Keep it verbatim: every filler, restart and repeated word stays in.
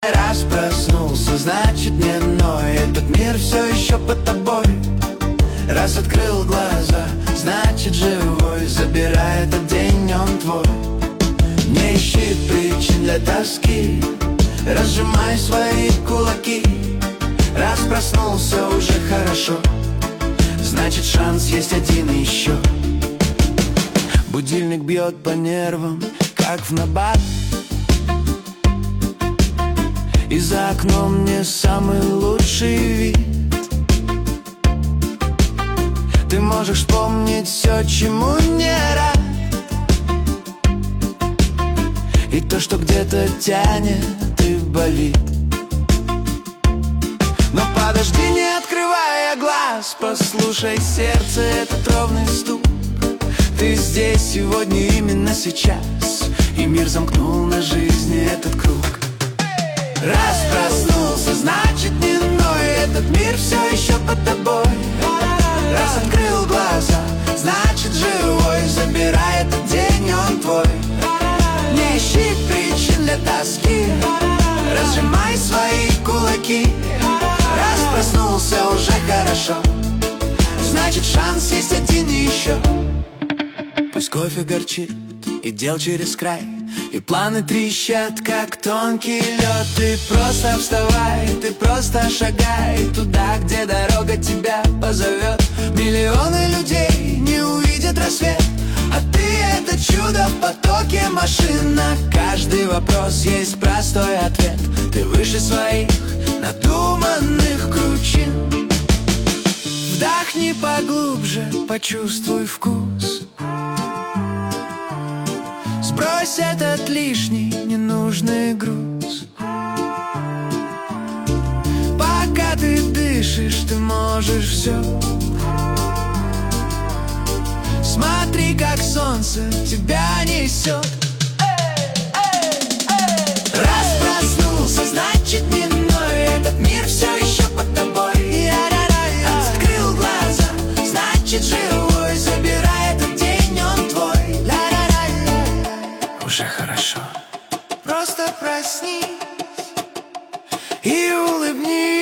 Раз проснулся, значит не ной. Этот мир все еще под тобой. Раз открыл глаза, значит живой. Забирай этот день, он твой. Не ищи причин для тоски, разжимай свои кулаки. Раз проснулся, уже хорошо, значит шанс есть один еще. Будильник бьет по нервам, как в набат. И за окном не самый лучший вид. Ты можешь вспомнить все, чему не рад, и то, что где-то тянет и болит. Но подожди, не открывая глаз, послушай сердце, этот ровный стук. Ты здесь сегодня, именно сейчас, и мир замкнул на жизни этот круг. Раз проснулся, значит не ной. Этот мир все еще под тобой. Раз открыл глаза, значит живой. Забирай этот день, он твой. Не ищи причин для тоски, разжимай свои кулаки. Раз проснулся, уже хорошо, значит шанс есть один еще. Пусть кофе горчит и дел через край, и планы трещат, как тонкий лед. Ты просто вставай, ты просто шагай туда, где дорога тебя позовет. Миллионы людей не увидят рассвет, а ты — это чудо в потоке машин. На каждый вопрос есть простой ответ. Ты выше своих надуманных кручин. Вдохни поглубже, почувствуй вкус. Сбрось этот лишний, ненужный груз. Пока ты дышишь, ты можешь все. Смотри, как солнце тебя несет. Раз проснулся, значит не ной. Этот мир все еще под тобой. Открыл глаза, значит живой. Забирай этот день, он твой. Уже хорошо. Просто проснись и улыбнись.